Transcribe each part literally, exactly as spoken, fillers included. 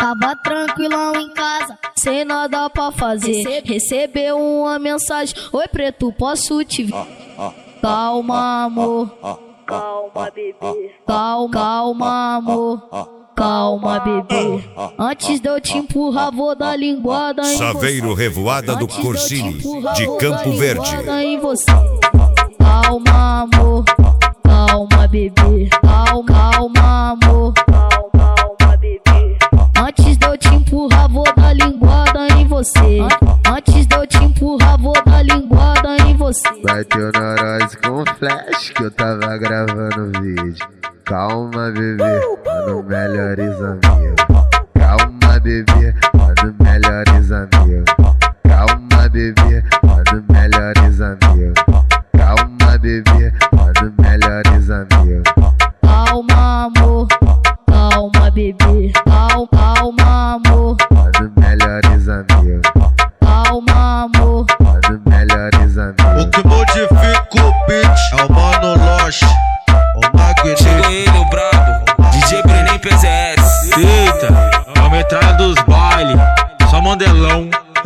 Tava tranquilão em casa, sem nada pra fazer. Recebeu uma mensagem: oi preto, posso te ver? Calma amor, calma bebê, calma, calma amor, calma bebê. Antes de eu te empurrar, vou dar linguada em você. Saveiro Revoada do Corsini, de Campo Verde. Em você. Calma amor, calma bebê, calma, calma amor, calma bebê. Antes de eu te empurrar, vou dar linguada em você. Antes de eu te empurrar, vou dar linguada em você. Bateu neurose com flash que eu tava gravando vídeo. Calma bebê, mano, melhores amigos. Calma bebê, mano, melhores amigos. Calma bebê, mano, melhores amigos. Calma bebê, mano, melhores amigos. Calma amor, calma bebê, calma, calma amor, mano, melhores amigos. Calma amor, mano, melhores amigos. O que modifica o beat é o Mano Lost, o Magneto. Chegou ele, o brabo, D J Brenem P Z S. Eita, a metralha dos baile, só mandelão.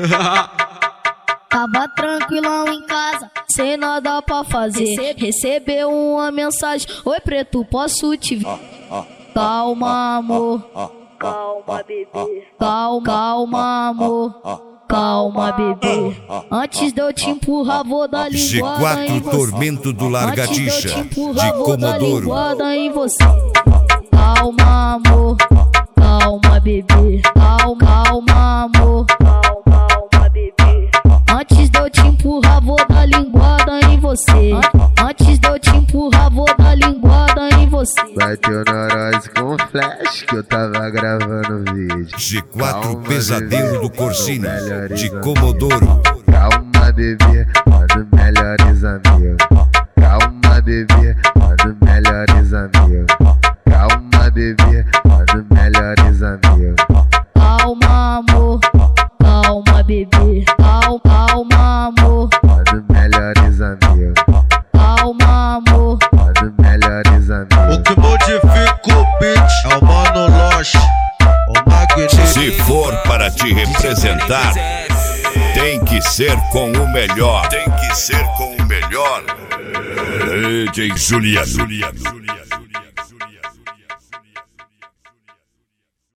Tava tranquilão em casa, sem nada pra fazer. Recebeu uma mensagem: oi preto, posso te ver? Calma amor, calma bebê, calma, calma amor, calma bebê. Antes de eu te empurrar, vou dar linguada em G quatro você. Tormento do Largatixa, de Vou dar Comodoro. linguada em você. Calma amor, calma bebê, calma, calma amor, calma bebê. Antes de eu te empurrar, vou dar linguada em você. Antes de eu te empurrar, vou dar linguada em você. Bateu neurose com flash que eu tava gravando vídeo. G quatro Calma, Pesadelo bebê, do Corsini, melhores de amigos. Comodoro. Calma bebê, mano, melhores amigos. Calma bebê, mano, melhores amigos. Calma bebê, mano, melhores amigos. Calma amor, calma bebê, calma, calma amor, mano, melhores amigos. calma amor, mano, melhores O amigos. que modifica o beat é o Mano Lost, o Magneto. Se for para te representar, tem que ser com o melhor. Tem que ser com o melhor. D J Juliano.